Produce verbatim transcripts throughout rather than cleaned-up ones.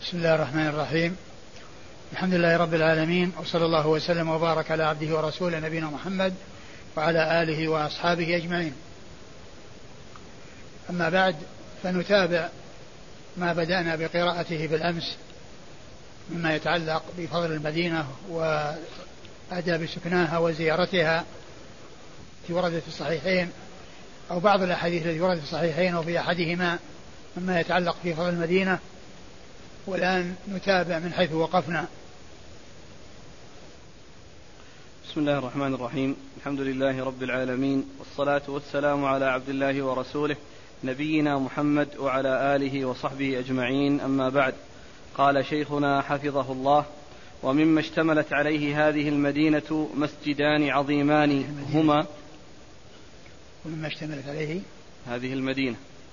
بسم الله الرحمن الرحيم. الحمد لله رب العالمين، وصلى الله وسلم وبارك على عبده ورسوله نبينا محمد وعلى آله وأصحابه أجمعين. أما بعد، فنتابع ما بدأنا بقراءته بالأمس مما يتعلق بفضل المدينة وآداب سكناها وزيارتها التي وردت في الصحيحين، أو بعض الأحاديث التي وردت في الصحيحين وفي أحدهما مما يتعلق في فضل المدينة. والآن نتابع من حيث وقفنا. بسم الله الرحمن الرحيم. الحمد لله رب العالمين، والصلاة والسلام على عبد الله ورسوله نبينا محمد وعلى آله وصحبه أجمعين. أما بعد، قال شيخنا حفظه الله: ومما اشتملت عليه هذه المدينة مسجدان عظيمان هما ومما اشتملت عليه هذه المدينة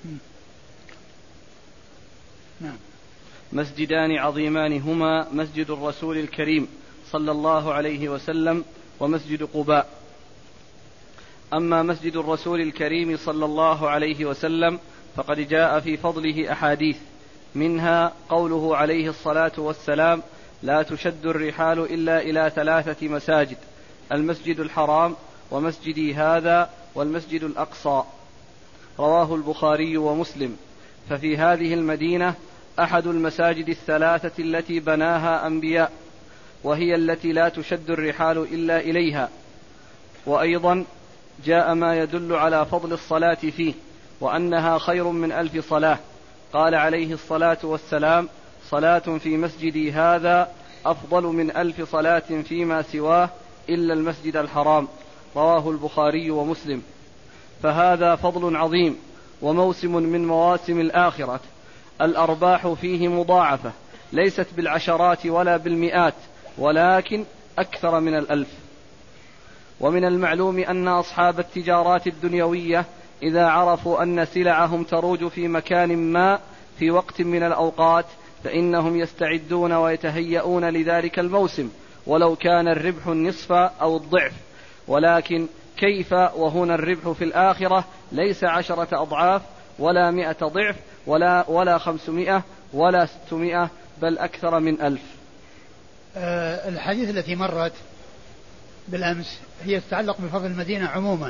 نعم مسجدان عظيمان هما مسجد الرسول الكريم صلى الله عليه وسلم ومسجد قباء. أما مسجد الرسول الكريم صلى الله عليه وسلم فقد جاء في فضله أحاديث، منها قوله عليه الصلاة والسلام: لا تشد الرحال إلا إلى ثلاثة مساجد: المسجد الحرام، ومسجدي هذا، والمسجد الأقصى. رواه البخاري ومسلم. ففي هذه المدينة أحد المساجد الثلاثة التي بناها أنبياء، وهي التي لا تشد الرحال إلا إليها. وأيضا جاء ما يدل على فضل الصلاة فيه، وأنها خير من ألف صلاة. قال عليه الصلاة والسلام: صلاة في مسجدي هذا أفضل من ألف صلاة فيما سواه إلا المسجد الحرام. رواه البخاري ومسلم. فهذا فضل عظيم، وموسم من مواسم الآخرة، الأرباح فيه مضاعفة، ليست بالعشرات ولا بالمئات، ولكن أكثر من الألف. ومن المعلوم أن أصحاب التجارات الدنيوية إذا عرفوا أن سلعهم تروج في مكان ما في وقت من الأوقات فإنهم يستعدون ويتهيئون لذلك الموسم، ولو كان الربح النصف أو الضعف. ولكن كيف وهنا الربح في الآخرة ليس عشرة أضعاف ولا مئة ضعف ولا, ولا خمسمائة ولا ستمائة، بل أكثر من ألف. أه الحديث التي مرت بالأمس هي تتعلق بفضل المدينة عموما.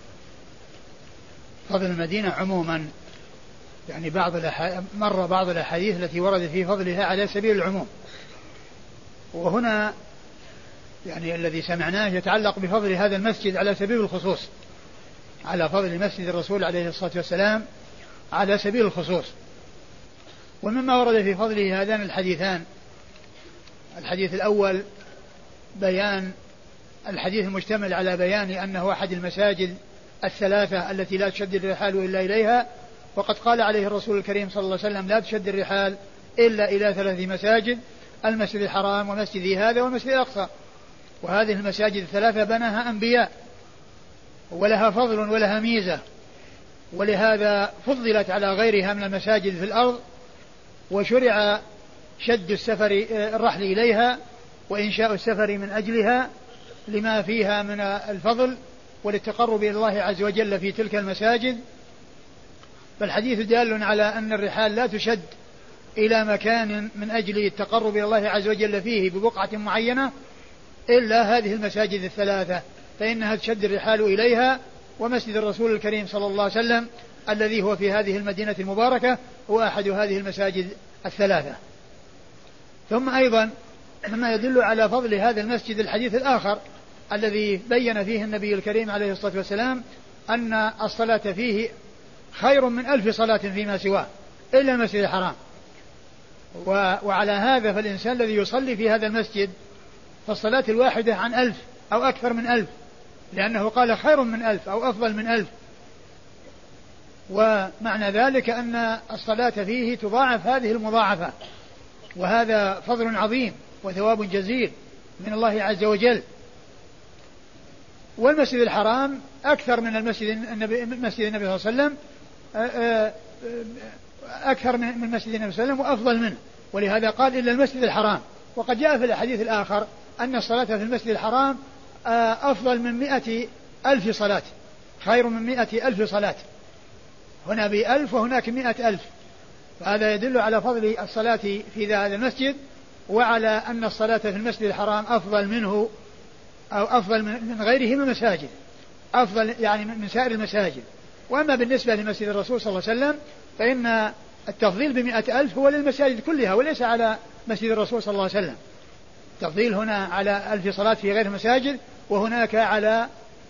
فضل المدينة عموما يعني بعض مر بعض الأحاديث التي وردت في فضلها على سبيل العموم، وهنا يعني الذي سمعناه يتعلق بفضل هذا المسجد على سبيل الخصوص، على فضل مسجد الرسول عليه الصلاة والسلام على سبيل الخصوص. ومما ورد في فضله هذان الحديثان: الحديث الأول بيان الحديث المشتمل على بيان أنه أحد المساجد الثلاثة التي لا تشد الرحال إلا إليها، وقد قال عليه الرسول الكريم صلى الله عليه وسلم: لا تشد الرحال إلا إلى ثلاث مساجد: المسجد الحرام، ومسجدي هذا، والمسجد الأقصى. وهذه المساجد الثلاثة بناها أنبياء، ولها فضل ولها ميزة، ولهذا فضلت على غيرها من المساجد في الأرض، وشرع شد السفر الرحل إليها وإنشاء السفر من أجلها لما فيها من الفضل وللتقرب إلى الله عز وجل في تلك المساجد. فالحديث دال على أن الرحال لا تشد إلى مكان من أجل التقرب إلى الله عز وجل فيه ببقعة معينة إلا هذه المساجد الثلاثة، فإنها تشد الرحال إليها. ومسجد الرسول الكريم صلى الله عليه وسلم الذي هو في هذه المدينة المباركة هو أحد هذه المساجد الثلاثة. ثم أيضا مما يدل على فضل هذا المسجد الحديث الآخر الذي بين فيه النبي الكريم عليه الصلاة والسلام أن الصلاة فيه خير من ألف صلاة فيما سواه إلا المسجد الحرام. وعلى هذا فالإنسان الذي يصلي في هذا المسجد فالصلاة الواحدة عن ألف أو أكثر من ألف، لأنه قال خير من ألف أو أفضل من ألف. ومعنى ذلك أن الصلاة فيه تضاعف هذه المضاعفة، وهذا فضل عظيم وثواب جزيل من الله عز وجل. والمسجد الحرام أكثر من المسجد النبي, مسجد النبي صلى الله عليه وسلم، أكثر من مسجد النبي صلى الله عليه وسلم وأفضل منه، ولهذا قال إلا المسجد الحرام. وقد جاء في الحديث الآخر أن الصلاة في المسجد الحرام أفضل من مئة ألف صلاة، خير من مئة ألف صلاة. هنا بألف وهناك مئة ألف، فهذا يدل على فضل الصلاة في هذا المسجد، وعلى أن الصلاة في المسجد الحرام أفضل منه أو أفضل من غيره من المساجد، أفضل يعني من سائر المساجد. وأما بالنسبة لمسجد الرسول صلى الله عليه وسلم فإن التفضيل بمئة ألف هو للمساجد كلها وليس على مسجد الرسول صلى الله عليه وسلم. التفضيل هنا على ألف صلاة في غير المساجد، وهناك على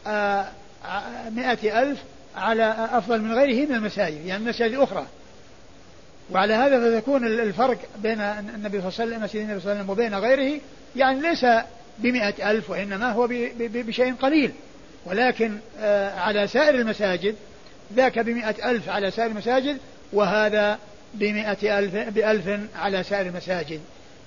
مئة ألف على أفضل من غيره من المساجد، يعني المساجد الأخرى. وعلى هذا فتكون الفرق بين النبي صلى الله عليه وسلم مسجد النبي صلى الله عليه وسلم وبين غيره يعني ليس بمئة ألف، وإنما هو بشيء قليل، ولكن على سائر المساجد ذاك بمئة ألف على سائر المساجد، وهذا بمئة ألف بألف على سائر المساجد.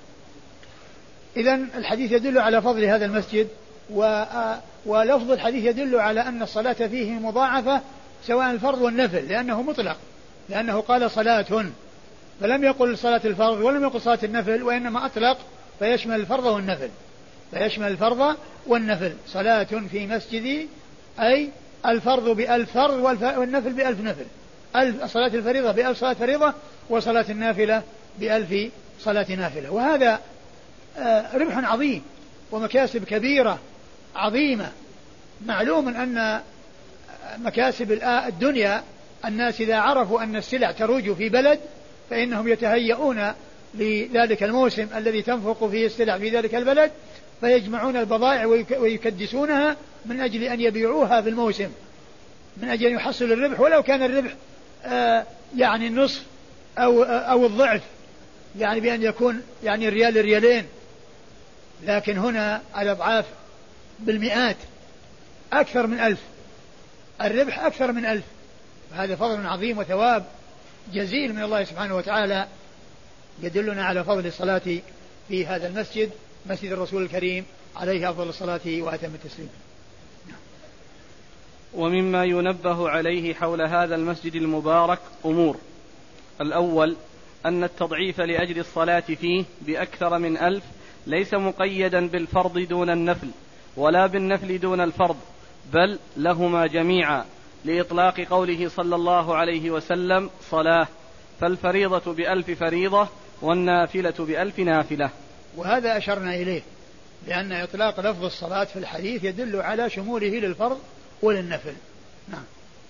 إذن الحديث يدل على فضل هذا المسجد، ولفظ الحديث يدل على أن الصلاة فيه مضاعفة سواء الفرض والنفل، لأنه مطلق، لأنه قال صلاة فلم يقل صلاة الفرض ولم يقل صلاة النفل، وإنما أطلق فيشمل الفرض والنفل، فيشمل الفرض والنفل. صلاة في مسجدي أي الفرض بألف فرض والنفل بألف نفل، ألف صلاة الفريضة بألف صلاة فريضة، وصلاة النافلة بألف صلاة نافلة. وهذا ربح عظيم ومكاسب كبيرة عظيمة. معلوم أن مكاسب الدنيا الناس إذا عرفوا أن السلع تروج في بلد فإنهم يتهيئون لذلك الموسم الذي تنفق فيه السلع في ذلك البلد، فيجمعون البضائع ويكدسونها من أجل أن يبيعوها في الموسم، من أجل أن يحصلوا الربح، ولو كان الربح آه يعني النصف أو, آه أو الضعف، يعني بأن يكون يعني ريال ريالين، لكن هنا الأضعاف بالمئات، أكثر من ألف، الربح أكثر من ألف. هذا فضل عظيم وثواب جزيل من الله سبحانه وتعالى يدلنا على فضل الصلاة في هذا المسجد، مسجد الرسول الكريم عليه أفضل الصلاة وأتم التسليم. ومما ينبه عليه حول هذا المسجد المبارك أمور: الأول أن التضعيف لأجل الصلاة فيه بأكثر من ألف ليس مقيدا بالفرض دون النفل ولا بالنفل دون الفرض، بل لهما جميعا، لإطلاق قوله صلى الله عليه وسلم: صلاة، فالفريضة بألف فريضة والنافلة بألف نافلة. وهذا أشرنا إليه، لأن إطلاق لفظ الصلاة في الحديث يدل على شموله للفرض وللنفل. نعم.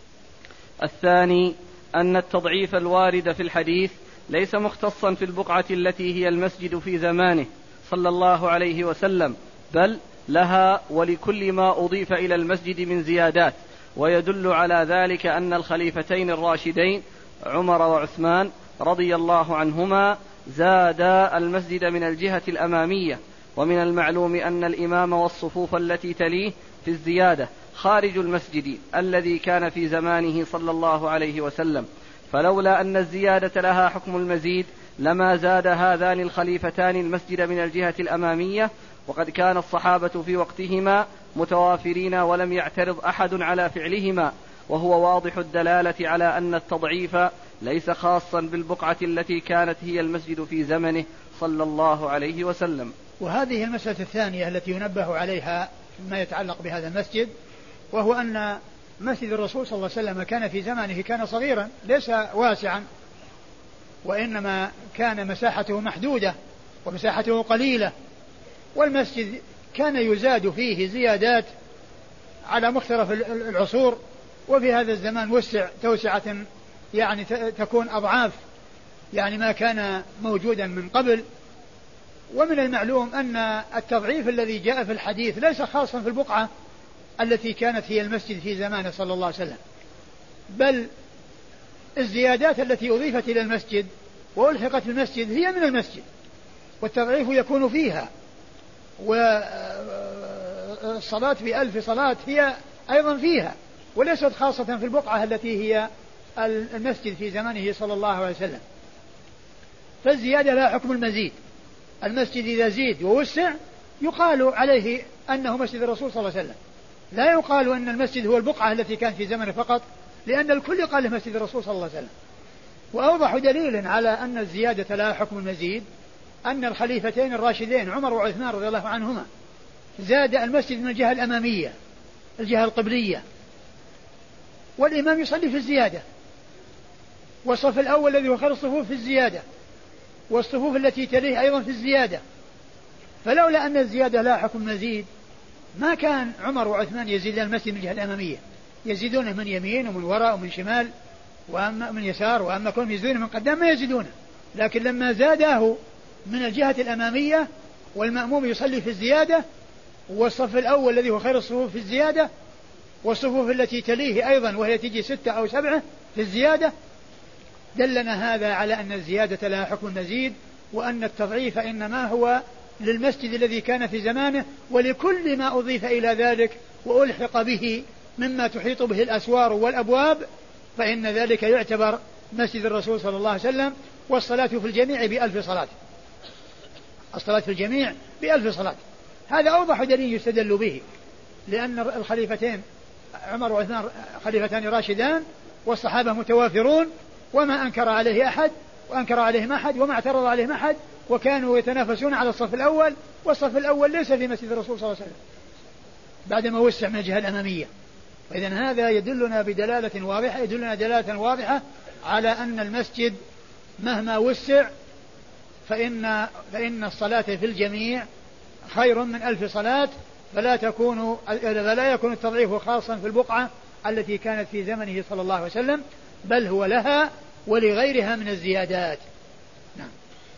الثاني أن التضعيف الوارد في الحديث ليس مختصا في البقعة التي هي المسجد في زمانه صلى الله عليه وسلم، بل لها ولكل ما أضيف إلى المسجد من زيادات. ويدل على ذلك أن الخليفتين الراشدين عمر وعثمان رضي الله عنهما زادا المسجد من الجهة الأمامية، ومن المعلوم أن الإمام والصفوف التي تليه في الزيادة خارج المسجد الذي كان في زمانه صلى الله عليه وسلم، فلولا أن الزيادة لها حكم المزيد لما زاد هذان الخليفتان المسجد من الجهة الأمامية، وقد كان الصحابة في وقتهما متوافرين ولم يعترض أحد على فعلهما، وهو واضح الدلالة على أن التضعيف ليس خاصا بالبقعة التي كانت هي المسجد في زمنه صلى الله عليه وسلم. وهذه المسألة الثانية التي ينبه عليها ما يتعلق بهذا المسجد، وهو أن مسجد الرسول صلى الله عليه وسلم كان في زمانه كان صغيرا ليس واسعا، وإنما كان مساحته محدودة ومساحته قليلة، والمسجد كان يزاد فيه زيادات على مختلف العصور، وفي هذا الزمان وسع توسعة يعني تكون أضعاف يعني ما كان موجودا من قبل. ومن المعلوم أن التضعيف الذي جاء في الحديث ليس خاصا في البقعة التي كانت هي المسجد في زمانه صلى الله عليه وسلم، بل الزيادات التي أضيفت إلى المسجد وألحقت بالمسجد هي من المسجد، والتضعيف يكون فيها، والصلاة بألف صلاة هي أيضا فيها، وليست خاصة في البقعة التي هي المسجد في زمانه صلى الله عليه وسلم. فالزيادة لا حكم المزيد، المسجد إذا زيد ووسع يقال عليه أنه مسجد الرسول صلى الله عليه وسلم، لا يقال أن المسجد هو البقعة التي كانت في زمنه فقط، لأن الكل قال له مسجد الرسول صلى الله عليه وسلم. وأوضح دليل على أن الزيادة لا حكم المزيد أن الخليفتين الراشدين عمر وعثمان رضي الله عنهما زاد المسجد من الجهة الأمامية الجهة القبلية، والإمام يصلي في الزيادة، والصف الأول الذي هو خير الصفوف في الزيادة، والصفوف التي تليه أيضا في الزيادة. فلولا أن الزيادة لا حكم مزيد ما كان عمر وعثمان يزيدان المسجد من الجهة الأمامية، يزيدونه من يمين ومن وراء ومن شمال وأما من يسار، وأما كون يزيدونه من قدام ما يزيدونه. لكن لما زاداه من الجهة الأمامية والمأموم يصلي في الزيادة، والصف الأول الذي هو خير الصفوف في الزيادة، والصفوف التي تليه أيضا وهي تجي ستة أو سبعة في الزيادة، دلنا هذا على أن الزيادة لها حكم المزيد، وأن التضعيف إنما هو للمسجد الذي كان في زمانه، ولكل ما أضيف إلى ذلك وألحق به مما تحيط به الأسوار والأبواب فإن ذلك يعتبر مسجد الرسول صلى الله عليه وسلم. والصلاة في الجميع بألف صلاة، الصلاة في الجميع بألف صلاة. هذا أوضح دليل يستدل به، لأن الخليفتين عمر وعثمان خليفتان راشدان، والصحابة متوافرون، وما أنكر عليه أحد وأنكر عليهم أحد وما اعترض عليهم أحد، وكانوا يتنافسون على الصف الأول، والصف الأول ليس في مسجد الرسول صلى الله عليه وسلم بعدما وسع من الجهة الأمامية. فإذن هذا يدلنا بدلالة واضحة يدلنا دلالة واضحة على أن المسجد مهما وسع فإن, فإن الصلاة في الجميع خير من ألف صلاة، فلا تكون فلا يكون التضعيف خاصا في البقعة التي كانت في زمنه صلى الله عليه وسلم، بل هو لها ولغيرها من الزيادات. نعم.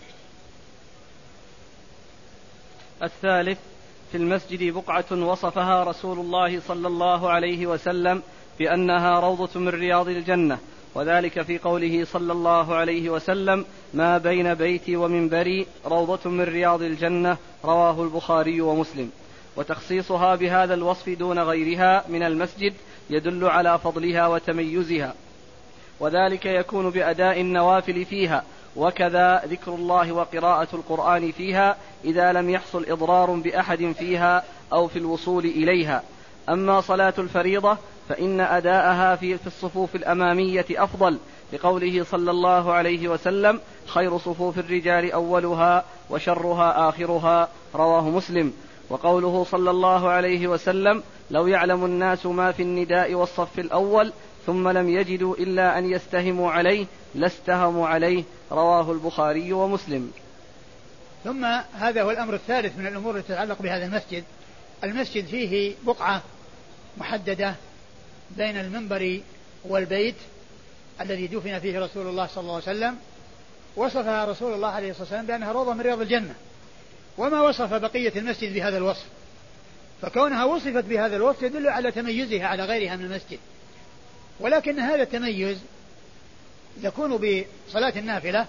الثالث: في المسجد بقعة وصفها رسول الله صلى الله عليه وسلم بأنها روضة من رياض الجنة، وذلك في قوله صلى الله عليه وسلم: ما بين بيتي ومنبري روضة من رياض الجنة، رواه البخاري ومسلم. وتخصيصها بهذا الوصف دون غيرها من المسجد يدل على فضلها وتميزها، وذلك يكون بأداء النوافل فيها، وكذا ذكر الله وقراءة القرآن فيها إذا لم يحصل إضرار بأحد فيها أو في الوصول إليها. أما صلاة الفريضة فإن أداءها في الصفوف الأمامية أفضل، لقوله صلى الله عليه وسلم: خير صفوف الرجال أولها وشرها آخرها، رواه مسلم. وقوله صلى الله عليه وسلم: لو يعلم الناس ما في النداء والصف الأول ثم لم يجدوا إلا أن يستهموا عليه لاستهموا عليه، رواه البخاري ومسلم. ثم هذا هو الأمر الثالث من الأمور التي تتعلق بهذا المسجد. المسجد فيه بقعة محددة بين المنبر والبيت الذي دفن فيه رسول الله صلى الله عليه وسلم، وصفها رسول الله عليه الصلاة والسلام بأنها روضة من رياض الجنة، وما وصف بقية المسجد بهذا الوصف، فكونها وصفت بهذا الوصف يدل على تميزها على غيرها من المسجد. ولكن هذا التميز يكون بصلاة النافلة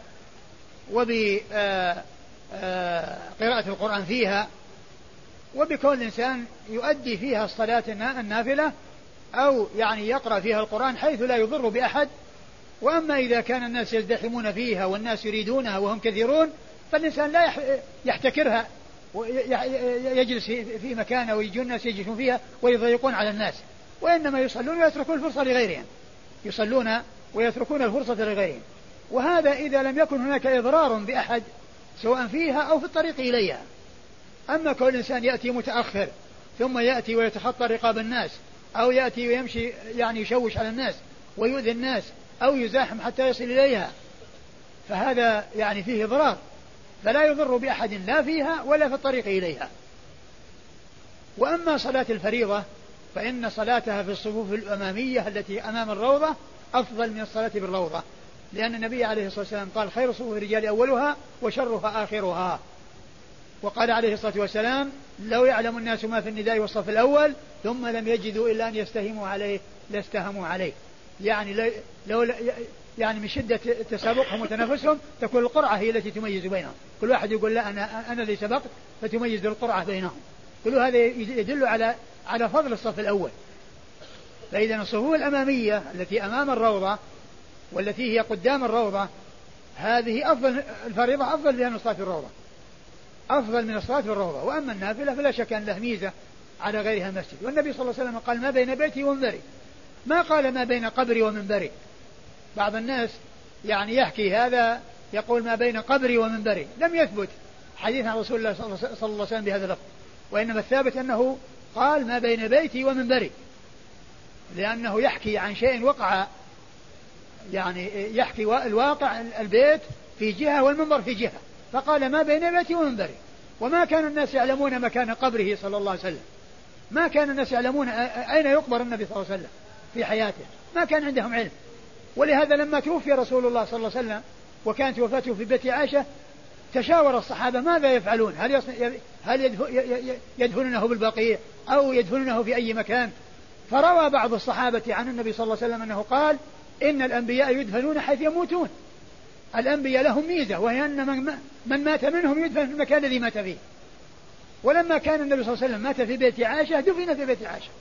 وبقراءة القرآن فيها، وبكون الإنسان يؤدي فيها الصلاة النافلة أو يعني يقرأ فيها القرآن حيث لا يضر بأحد. وأما إذا كان الناس يزدحمون فيها والناس يريدونها وهم كثيرون فالإنسان لا يحتكرها ويجلس في مكانه ويجون الناس يجلسون فيها ويضيقون على الناس، وإنما يصلون ويتركون الفرصة لغيرهم، يصلون ويتركون الفرصة لغيرهم. وهذا إذا لم يكن هناك إضرار بأحد سواء فيها أو في الطريق إليها. أما كل إنسان يأتي متأخر ثم يأتي ويتخطى رقاب الناس، أو يأتي ويمشي يعني يشوش على الناس ويؤذي الناس أو يزاحم حتى يصل إليها، فهذا يعني فيه إضرار، فلا يضر بأحد لا فيها ولا في الطريق إليها. وأما صلاة الفريضة فإن صلاتها في الصفوف الأمامية التي أمام الروضة أفضل من الصلاة بالروضة، لأن النبي عليه الصلاة والسلام قال: خير صفوف الرجال أولها وشرها آخرها. وقال عليه الصلاة والسلام: لو يعلم الناس ما في النداء والصف الأول ثم لم يجدوا إلا أن يستهموا عليه لاستهموا عليه. يعني لو يعني من شدة تسابقهم وتنافسهم تكون القرعة هي التي تميز بينهم، كل واحد يقول: لا أنا أنا اللي سبقت، فتميز القرعة بينهم. كل هذا يدل على على فضل الصف الأول. فإذا الصفوف الأمامية التي أمام الروضة والتي هي قدام الروضة هذه أفضل، الفريضة أفضل بها من الصلاة في الروضة، أفضل من الصلاة في الروضة. وأما النافلة فلا شك أن له ميزة على غيرها المسجد. والنبي صلى الله عليه وسلم قال: ما بين بيتي ومنبري، ما قال ما بين قبري ومنبري. بعض الناس يعني يحكي هذا يقول ما بين قبري ومنبري، لم يثبت حديث عن رسول الله صلى الله عليه وسلم بهذا اللفظ، وإنما الثابت أنه قال ما بين بيتي ومنبري، لأنه يحكي عن شيء وقع يعني يحكي الواقع البيت في جهة والمنبر في جهة، فقال ما بين بيتي ومنبري. وما كان الناس يعلمون مكان قبره صلى الله عليه وسلم، ما كان الناس يعلمون أين يقبر النبي صلى الله عليه وسلم في حياته، ما كان عندهم علم. ولهذا لما توفي رسول الله صلى الله عليه وسلم وكانت وفاته في بيت عائشة تشاور الصحابة ماذا يفعلون، هل هل يدفنونه بالبقيع أو يدفنونه في أي مكان. فروى بعض الصحابة عن النبي صلى الله عليه وسلم أنه قال إن الأنبياء يدفنون حيث يموتون. الأنبياء لهم ميزة وهي أن من, من مات منهم يدفن في المكان الذي مات فيه. ولما كان النبي صلى الله عليه وسلم مات في بيت عائشة دفن في بيت عائشة،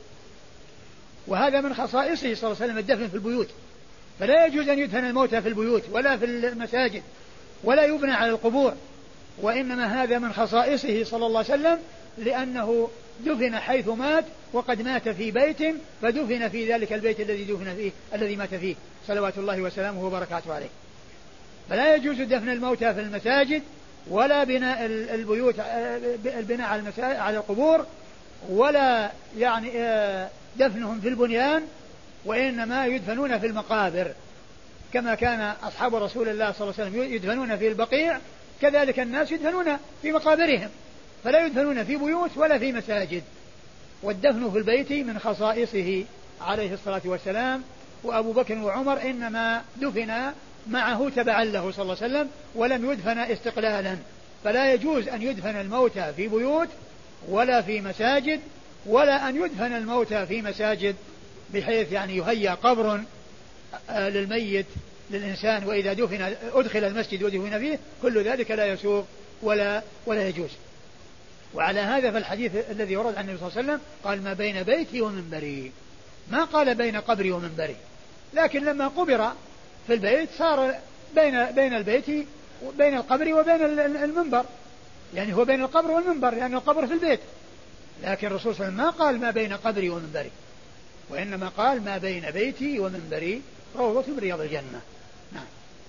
وهذا من خصائصه صلى الله عليه وسلم الدفن في البيوت. فلا يجوز أن يدفن الموتى في البيوت ولا في المساجد ولا يبنى على القبور، وإنما هذا من خصائصه صلى الله عليه وسلم لأنه دفن حيث مات، وقد مات في بيت فدفن في ذلك البيت الذي دفن فيه الذي مات فيه صلوات الله وسلامه وبركاته عليه. فلا يجوز دفن الموتى في المساجد ولا بناء البيوت البناء على على القبور، ولا يعني دفنهم في البنيان، وإنما يدفنون في المقابر كما كان أصحاب رسول الله صلى الله عليه وسلم يدفنون في البقيع، كذلك الناس يدفنون في مقابرهم، فلا يدفنون في بيوت ولا في مساجد. والدفن في البيت من خصائصه عليه الصلاة والسلام. وأبو بكر وعمر إنما دفن معه تبعا له صلى الله عليه وسلم ولم يدفن استقلالا. فلا يجوز أن يدفن الموتى في بيوت ولا في مساجد، ولا أن يدفن الموتى في مساجد بحيث يعني يهيأ قبر للميت للإنسان وإذا دفن أدخل المسجد ودفن فيه، كل ذلك لا يسوق ولا ولا يجوز. وعلى هذا فالحديث الذي ورد عن النبي صلى الله عليه وسلم قال ما بين بيتي ومنبري، ما قال بين قبري ومنبري. لكن لما قبر في البيت صار بين بين البيت بين القبر وبين المنبر، يعني هو بين القبر والمنبر لأن القبر في البيت. لكن الرسول صلى الله عليه وسلم ما قال ما بين قبري ومنبري، وإنما قال ما بين بيتي ومنبري روضة من رياض الجنة. نعم.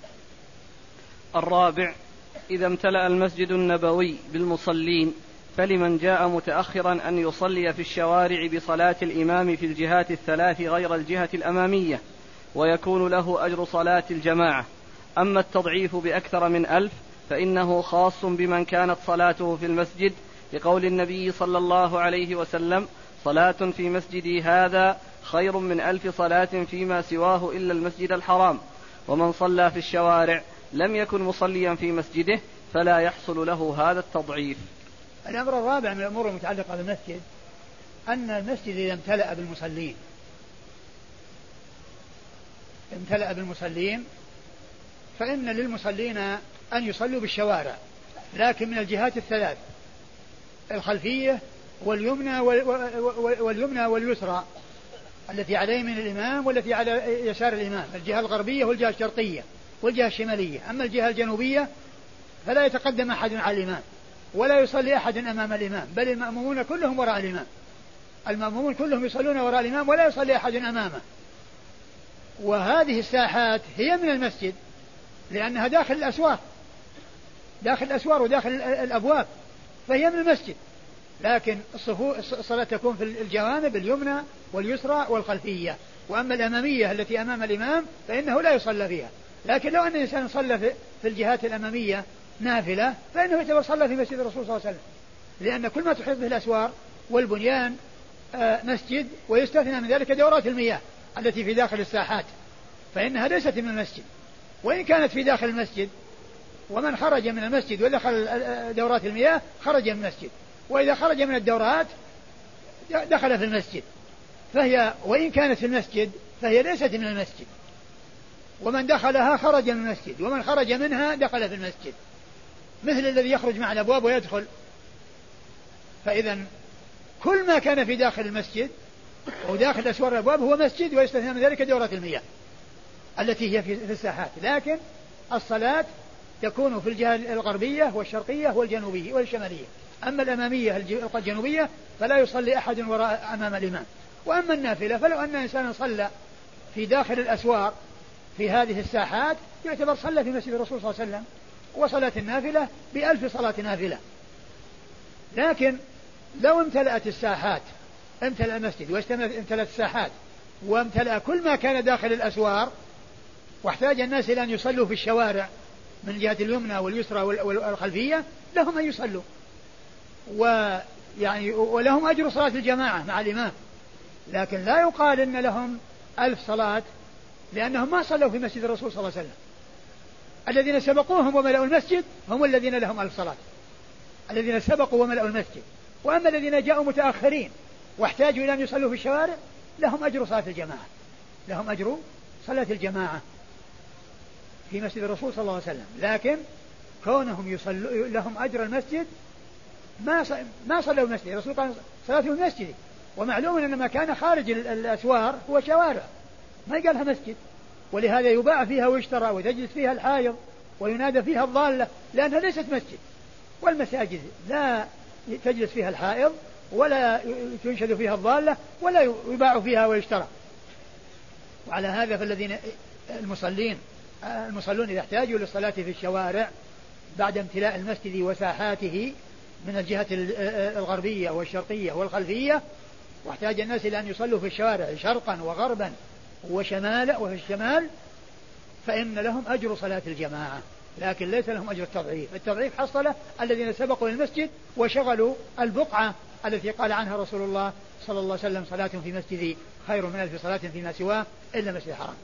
الرابع: إذا امتلأ المسجد النبوي بالمصلين فلمن جاء متأخرا أن يصلي في الشوارع بصلاة الإمام في الجهات الثلاث غير الجهة الأمامية، ويكون له أجر صلاة الجماعة. أما التضعيف بأكثر من ألف فإنه خاص بمن كانت صلاته في المسجد، لقول النبي صلى الله عليه وسلم: صلاة في مسجدي هذا خير من ألف صلاة فيما سواه إلا المسجد الحرام. ومن صلى في الشوارع لم يكن مصليا في مسجده فلا يحصل له هذا التضعيف. الأمر الرابع من الأمور المتعلقة بالمسجد أن المسجد إذا امتلأ بالمصلين امتلأ بالمصلين فإن للمصلين أن يصلوا بالشوارع، لكن من الجهات الثلاث: الخلفية واليمنى واليمنى واليسرى التي على يمين الإمام والتي على يسار الإمام، الجهة الغربية والجهة الشرقية والجهة الشمالية. أما الجهة الجنوبية فلا يتقدم أحد على الإمام ولا يصلي أحد أمام الإمام، بل المأمومون كلهم وراء الإمام، المأمومون كلهم يصلون وراء الإمام ولا يصلي أحد أمامه. وهذه الساحات هي من المسجد لأنها داخل الأسوار داخل الأسوار وداخل الأبواب، فهي من المسجد. لكن الصلاة تكون في الجوانب اليمنى واليسرى والخلفية. وأما الأمامية التي أمام الإمام فإنه لا يصلى فيها. لكن لو أن الإنسان صلى في الجهات الأمامية نافلة فإنه يعتبر صلى في مسجد الرسول صلى الله عليه وسلم، لأن كل ما تحيط به الأسوار والبنيان مسجد، ويستثنى من ذلك دورات المياه التي في داخل الساحات فإنها ليست من المسجد، وإن كانت في داخل المسجد. ومن خرج من المسجد ودخل دورات المياه خرج من المسجد، وإذا خرج من الدورات دخل في المسجد، فهي وإن كانت في المسجد فهي ليست من المسجد. ومن دخلها خرج من المسجد، ومن خرج منها دخل في المسجد، مثل الذي يخرج مع الأبواب ويدخل. فإذا كل ما كان في داخل المسجد وداخل أسوار الأبواب هو مسجد، ويستثنى من ذلك دورات المياه التي هي في الساحات. لكن الصلاة تكون في الجهة الغربية والشرقية والجنوبية والشمالية. أما الأمامية الجنوبية فلا يصلي أحد وراء أمام الإمام. وأما النافلة فلو أن إنسانا صلى في داخل الأسوار في هذه الساحات يعتبر صلى في مسجد الرسول صلى الله عليه وسلم، وصلاة النافلة بألف صلاة نافلة. لكن لو امتلأت الساحات امتلأ المسجد وامتلأت الساحات وامتلأ كل ما كان داخل الأسوار واحتاج الناس إلى أن يصلوا في الشوارع من جهة اليمنى واليسرى والخلفية لهم أن يصلوا، ويعني ولهم أجر صلاة الجماعة مع الإمام، لكن لا يقال إن لهم ألف صلاة لأنهم ما صلوا في مسجد الرسول صلى الله عليه وسلم. الذين سبقوهم وملأوا المسجد هم الذين لهم ألف صلاة، الذين سبقوا وملأوا المسجد. وأما الذين جاءوا متأخرين واحتاجوا إلى أن يصلوا في الشوارع لهم أجر صلاة الجماعة، لهم أجر صلاة الجماعة في مسجد الرسول صلى الله عليه وسلم، لكن كونهم يصلوا لهم أجر المسجد ما ما صلوا المسجد. الرسول قال صلاة في المسجد، ومعلوم أن ما كان خارج الأسوار هو شوارع ما قالها مسجد، ولهذا يباع فيها ويشترى وتجلس فيها الحائض وينادى فيها الضالة لأنها ليست مسجد. والمساجد لا تجلس فيها الحائض ولا تنشد فيها الضالة ولا يباع فيها ويشترى. وعلى هذا فالذين المصلين المصلون إذا احتاجوا للصلاة في الشوارع بعد امتلاء المسجد وساحاته من الجهة الغربية والشرقية والخلفية، واحتاج الناس إلى أن يصلوا في الشوارع شرقا وغربا وشمالا وفي الشمال، فإن لهم أجر صلاة الجماعة، لكن ليس لهم أجر التضعيف. التضعيف حصل الذين سبقوا المسجد وشغلوا البقعة التي قال عنها رسول الله صلى الله عليه وسلم صلاة في مسجدي خير من ألف صلاة فيما سواه إلا مسجد الحرام.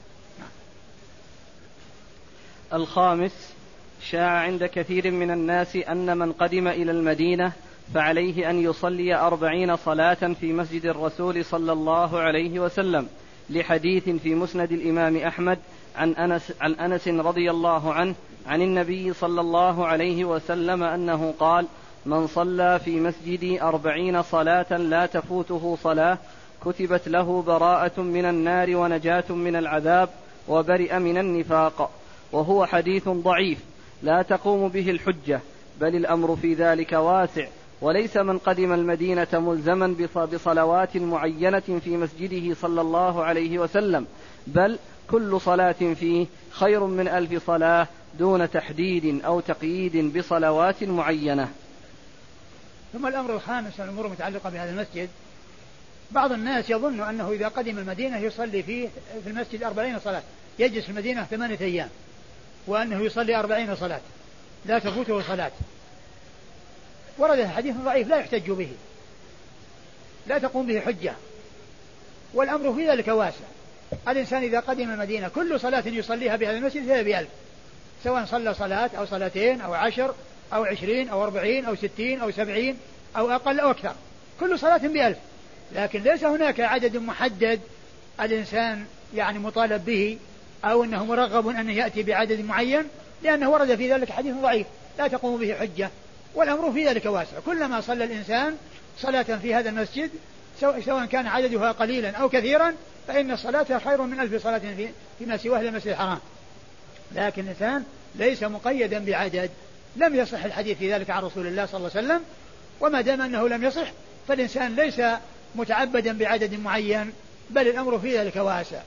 الخامس: شاع عند كثير من الناس أن من قدم إلى المدينة فعليه أن يصلي أربعين صلاة في مسجد الرسول صلى الله عليه وسلم، لحديث في مسند الإمام أحمد عن أنس, عن أنس رضي الله عنه عن النبي صلى الله عليه وسلم أنه قال: من صلى في مسجدي أربعين صلاة لا تفوته صلاة كتبت له براءة من النار ونجاة من العذاب وبرئ من النفاق. وهو حديث ضعيف لا تقوم به الحجة، بل الأمر في ذلك واسع، وليس من قدم المدينة ملزما بصلوات معينة في مسجده صلى الله عليه وسلم، بل كل صلاة فيه خير من ألف صلاة دون تحديد أو تقييد بصلوات معينة. ثم الأمر الخامس من الأمور المتعلقة بهذا المسجد: بعض الناس يظن أنه إذا قدم المدينة يصلي فيه في المسجد أربعين صلاة، يجلس في المدينة ثمانية أيام، وأنه يصلي أربعين صلاة لا تفوته صلاة. ورد حديث ضعيف لا يحتج به، لا تقوم به حجة، والأمر في ذلك واسع. الإنسان إذا قدم المدينة كل صلاة يصليها بهذا المسجد فهي بألف، سواء صلى صلاة أو صلاتين أو عشر أو عشرين أو أربعين أو ستين أو سبعين أو أقل أو أكثر، كل صلاة بألف. لكن ليس هناك عدد محدد الإنسان يعني مطالب به أو أنه مرغب أن يأتي بعدد معين، لأنه ورد في ذلك حديث ضعيف لا تقوم به حجة، والأمر في ذلك واسع. كلما صلى الإنسان صلاة في هذا المسجد سواء كان عددها قليلا أو كثيرا فإن الصلاة خير من ألف صلاة فيما سواه المسجد الحرام. لكن الإنسان ليس مقيدا بعدد، لم يصح الحديث في ذلك عن رسول الله صلى الله عليه وسلم، وما دام أنه لم يصح فالإنسان ليس متعبدا بعدد معين، بل الأمر في ذلك واسع.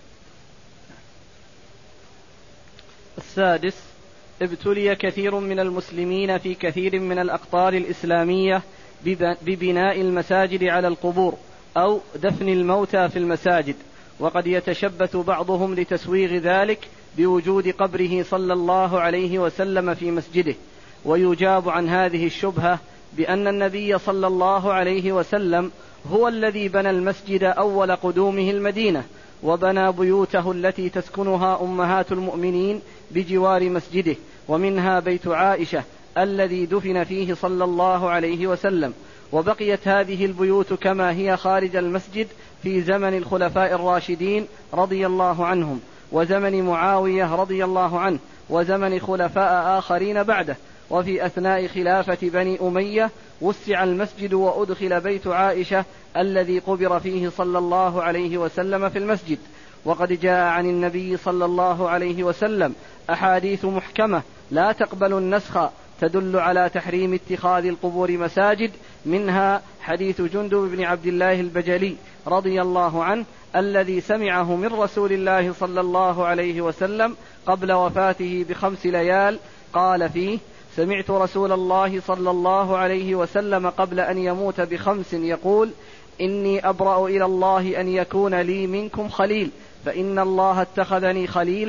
السادس: ابتلي كثير من المسلمين في كثير من الأقطار الإسلامية ببناء المساجد على القبور أو دفن الموتى في المساجد، وقد يتشبث بعضهم لتسويغ ذلك بوجود قبره صلى الله عليه وسلم في مسجده. ويجاب عن هذه الشبهة بأن النبي صلى الله عليه وسلم هو الذي بنى المسجد أول قدومه المدينة، وبنى بيوته التي تسكنها أمهات المؤمنين بجوار مسجده، ومنها بيت عائشة الذي دفن فيه صلى الله عليه وسلم. وبقيت هذه البيوت كما هي خارج المسجد في زمن الخلفاء الراشدين رضي الله عنهم، وزمن معاوية رضي الله عنه، وزمن خلفاء آخرين بعده. وفي أثناء خلافة بني أمية وسع المسجد وأدخل بيت عائشة الذي قبر فيه صلى الله عليه وسلم في المسجد. وقد جاء عن النبي صلى الله عليه وسلم أحاديث محكمة لا تقبل النسخ تدل على تحريم اتخاذ القبور مساجد، منها حديث جندب بن عبد الله البجلي رضي الله عنه الذي سمعه من رسول الله صلى الله عليه وسلم قبل وفاته بخمس ليال، قال فيه: سمعت رسول الله صلى الله عليه وسلم قبل أن يموت بخمس يقول: إني أبرأ إلى الله أن يكون لي منكم خليل، فإن الله اتخذني خليلا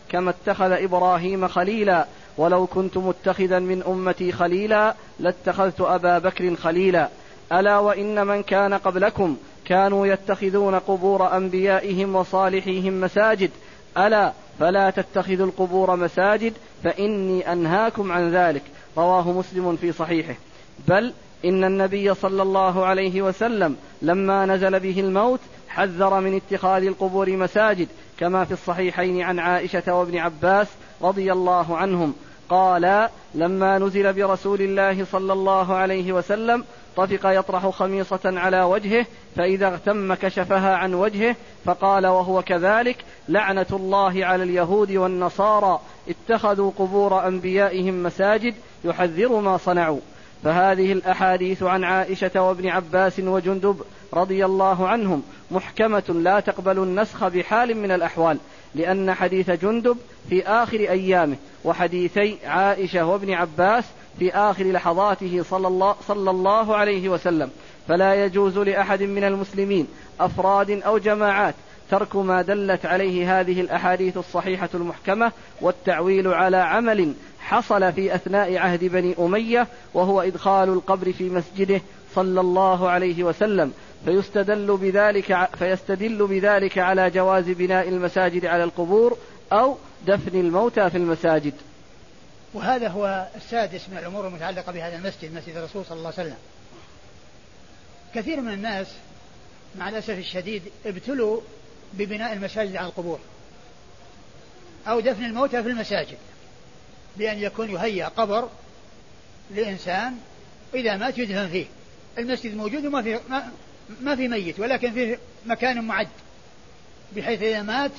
كما اتخذ إبراهيم خليلا، ولو كنت متخذا من أمتي خليلا لاتخذت أبا بكر خليلا. ألا وإن من كان قبلكم كانوا يتخذون قبور أنبيائهم وصالحيهم مساجد، ألا فلا تتخذوا القبور مساجد فإني أنهاكم عن ذلك. رواه مسلم في صحيحه. بل إن النبي صلى الله عليه وسلم لما نزل به الموت حذر من اتخاذ القبور مساجد، كما في الصحيحين عن عائشة وابن عباس رضي الله عنهم قال: لما نزل برسول الله صلى الله عليه وسلم طفق يطرح خميصة على وجهه، فإذا اغتم كشفها عن وجهه، فقال وهو كذلك: لعنة الله على اليهود والنصارى اتخذوا قبور أنبيائهم مساجد، يحذر ما صنعوا. فهذه الأحاديث عن عائشة وابن عباس وجندب رضي الله عنهم محكمة لا تقبل النسخ بحال من الأحوال، لأن حديث جندب في آخر أيامه، وحديثي عائشة وابن عباس في آخر لحظاته صلى الله, صلى الله عليه وسلم. فلا يجوز لأحد من المسلمين أفراد أو جماعات ترك ما دلت عليه هذه الأحاديث الصحيحة المحكمة، والتعويل على عمل حصل في أثناء عهد بني أمية، وهو إدخال القبر في مسجده صلى الله عليه وسلم، فيستدل بذلك, فيستدل بذلك على جواز بناء المساجد على القبور أو دفن الموتى في المساجد. وهذا هو السادس من الأمور المتعلقة بهذا المسجد، مسجد الرسول صلى الله عليه وسلم. كثير من الناس مع الأسف الشديد ابتلوا ببناء المساجد على القبور أو دفن الموتى في المساجد، بأن يكون يهيأ قبر لإنسان إذا مات يدفن فيه. المسجد موجود وما في ما, ما في ميت، ولكن فيه مكان معد بحيث إذا مات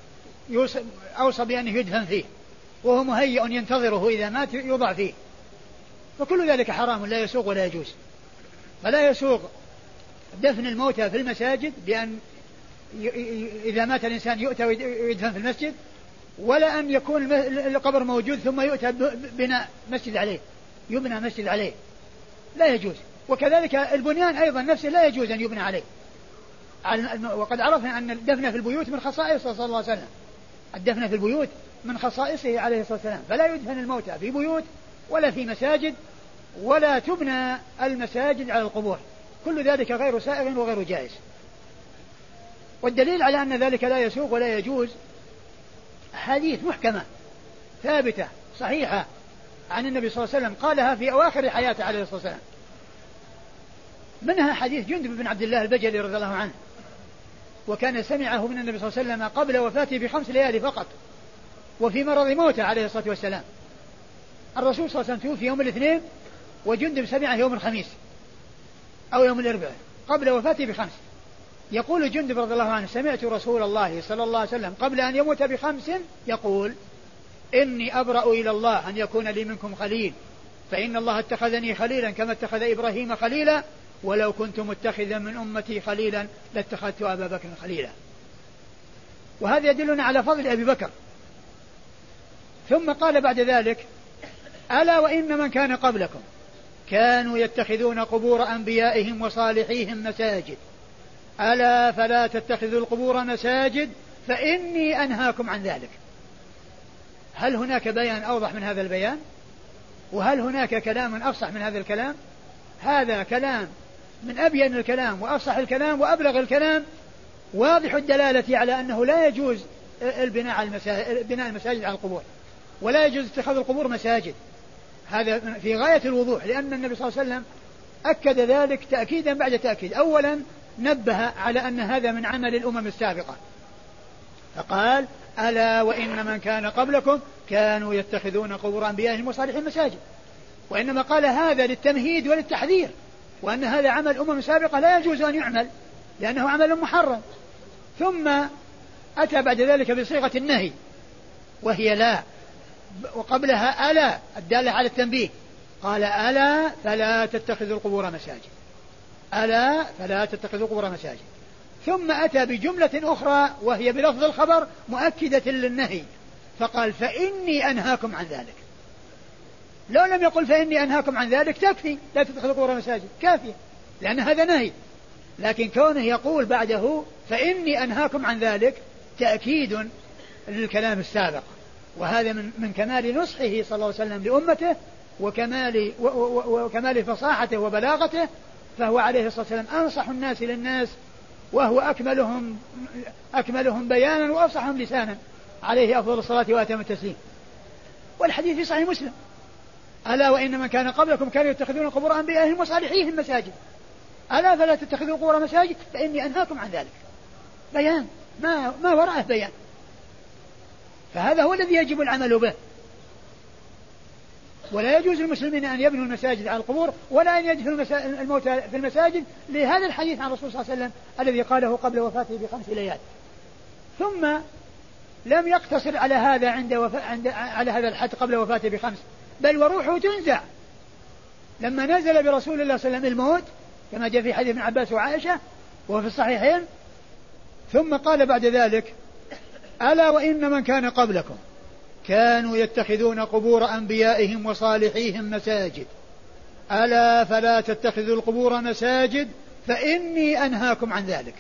أوصى بأنه يدفن فيه، وهو مهيئ ينتظره إذا مات يوضع فيه. فكل ذلك حرام لا يسوغ ولا يجوز. فلا يسوغ دفن الموتى في المساجد بأن إذا مات الإنسان يؤتى ويدفن في المسجد، ولا أن يكون القبر موجود ثم يؤتى بناء مسجد عليه، يبنى مسجد عليه، لا يجوز. وكذلك البنيان أيضا نفسه لا يجوز أن يبنى عليه. وقد عرفنا أن الدفن في البيوت من خصائصه صلى الله عليه وسلم، الدفن في البيوت من خصائصه عليه الصلاة والسلام، فلا يدفن الموتى في بيوت ولا في مساجد، ولا تبنى المساجد على القبور. كل ذلك غير سائغ وغير جائز. والدليل على أن ذلك لا يسوغ ولا يجوز حديث محكمة ثابتة صحيحة عن النبي صلى الله عليه وسلم قالها في أواخر حياته عليه الصلاة والسلام. منها حديث جندب بن عبد الله البجلي رضي الله عنه، وكان سمعه من النبي صلى الله عليه وسلم قبل وفاته بخمس ليالي فقط، وفي مرض موته عليه الصلاة والسلام. الرسول صلى الله عليه وسلم توفي يوم الاثنين، وجندب سمعه يوم الخميس أو يوم الأربعاء قبل وفاته بخمس. يقول جندب رضي الله عنه: سمعت رسول الله صلى الله عليه وسلم قبل أن يموت بخمس يقول: إني أبرأ إلى الله أن يكون لي منكم خليل، فإن الله اتخذني خليلا كما اتخذ إبراهيم خليلا، ولو كنت متخذا من أمتي خليلا لاتخذت أبا بكر خليلا. وهذا يدلنا على فضل أبي بكر. ثم قال بعد ذلك: ألا وإن من كان قبلكم كانوا يتخذون قبور أنبيائهم وصالحيهم مساجد، ألا فلا تتخذوا القبور مساجد فإني أنهاكم عن ذلك. هل هناك بيان أوضح من هذا البيان؟ وهل هناك كلام أفصح من هذا الكلام؟ هذا كلام من أبين الكلام وأفصح الكلام وأبلغ الكلام، واضح الدلالة على أنه لا يجوز البناء على المساجد، بناء المساجد على القبور، ولا يجوز اتخاذ القبور مساجد. هذا في غاية الوضوح، لأن النبي صلى الله عليه وسلم أكد ذلك تأكيدا بعد تأكيد. أولا نبه على أن هذا من عمل الأمم السابقة، فقال: ألا وإن من كان قبلكم كانوا يتخذون قبور أنبيائهم وصالحين مساجد. وإنما قال هذا للتمهيد وللتحذير، وأن هذا عمل أمم سابقة لا يجوز أن يعمل لأنه عمل محرم. ثم أتى بعد ذلك بصيغة النهي وهي لا، وقبلها ألا الدالة على التنبيه، قال: ألا فلا تتخذوا القبور مساجد، ألا فلا تتخذوا القبور مساجد. ثم أتى بجملة أخرى وهي بلفظ الخبر مؤكدة للنهي، فقال: فإني أنهاكم عن ذلك. لو لم يقل فإني أنهاكم عن ذلك تكفي، لا تتخذوا القبور مساجد، كافية، لأن هذا نهي. لكن كونه يقول بعده فإني أنهاكم عن ذلك تأكيد للكلام السابق، وهذا من, من كمال نصحه صلى الله عليه وسلم لأمته وكمال, وكمال فصاحته وبلاغته، فهو عليه الصلاة والسلام أنصح الناس للناس، وهو أكملهم, أكملهم بيانا وأفصحهم لسانا، عليه أفضل الصلاة وأتم التسليم. والحديث في صحيح مسلم: ألا وإن من كان قبلكم كانوا يتخذون قبور أنبيائهم وصالحيهم مساجد، ألا فلا تتخذوا قبور مساجد فإني أنهاكم عن ذلك. بيان ما, ما وراءه بيان، فهذا هو الذي يجب العمل به. ولا يجوز للمسلمين أن يبنوا المساجد على القبور، ولا أن يدفنوا الموتى في المساجد، لهذا الحديث عن الرسول صلى الله عليه وسلم الذي قاله قبل وفاته بخمس ليال. ثم لم يقتصر على هذا عند, وف... عند على هذا الحد قبل وفاته بخمس، بل وروحه تنزع لما نزل برسول الله صلى الله عليه وسلم الموت، كما جاء في حديث ابن عباس وعائشة وهو في الصحيحين. ثم قال بعد ذلك: ألا وإن من كان قبلكم كانوا يتخذون قبور أنبيائهم وصالحيهم مساجد، ألا فلا تتخذوا القبور مساجد فإني أنهاكم عن ذلك.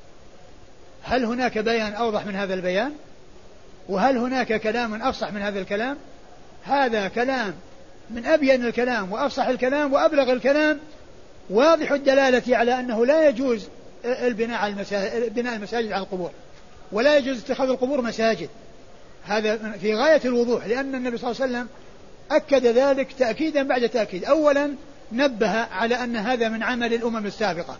هل هناك بيان أوضح من هذا البيان؟ وهل هناك كلام أفصح من هذا الكلام؟ هذا كلام من أبين الكلام وأفصح الكلام وأبلغ الكلام، واضح الدلالة على أنه لا يجوز البناء على المساجد, بناء المساجد على القبور، ولا يجوز اتخاذ القبور مساجد. هذا في غاية الوضوح، لأن النبي صلى الله عليه وسلم أكد ذلك تأكيدا بعد تأكيد. أولا نبه على أن هذا من عمل الأمم السابقة،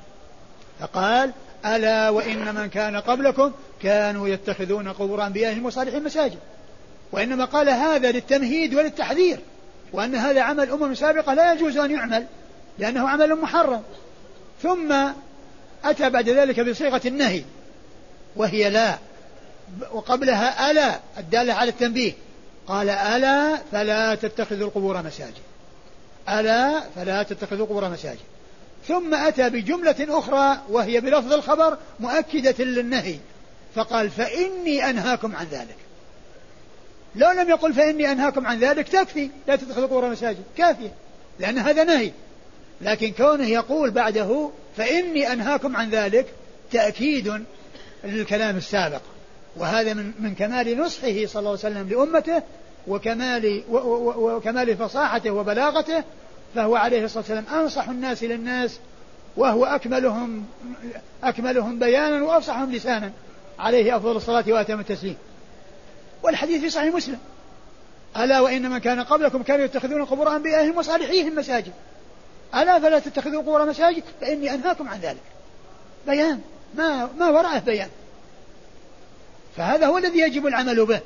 فقال: ألا وإن من كان قبلكم كانوا يتخذون قبور أنبيائهم وصالحين مساجد. وإنما قال هذا للتمهيد وللتحذير، وأن هذا عمل أمم سابقة لا يجوز أن يعمل لأنه عمل محرم. ثم أتى بعد ذلك بصيغة النهي وهي لا، وقبلها ألا الدالة على التنبيه، قال: ألا فلا تتخذوا القبور مساجد، ألا فلا تتخذوا القبور مساجد. ثم أتى بجملة أخرى وهي بلفظ الخبر مؤكدة للنهي، فقال: فإني أنهاكم عن ذلك. لو لم يقل فإني أنهاكم عن ذلك تكفي، لا تتخذوا قبور مساجد، كافية، لأن هذا نهي. لكن كونه يقول بعده فإني أنهاكم عن ذلك تأكيد للكلام السابق، وهذا من, من كمال نصحه صلى الله عليه وسلم لأمته وكمال, وكمال فصاحته وبلاغته، فهو عليه الصلاة والسلام أنصح الناس للناس، وهو أكملهم, أكملهم بيانا وأفصحهم لسانا، عليه أفضل الصلاة وأتم التسليم. والحديث في صحيح مسلم: ألا وإن من كان قبلكم كانوا يتخذون قبور أنبيائهم وصالحيهم مساجد، ألا فلا تتخذوا قبور مساجد فإني أنهاكم عن ذلك. بيان ما, ما وراءه بيان، فهذا هو الذي يجب العمل به.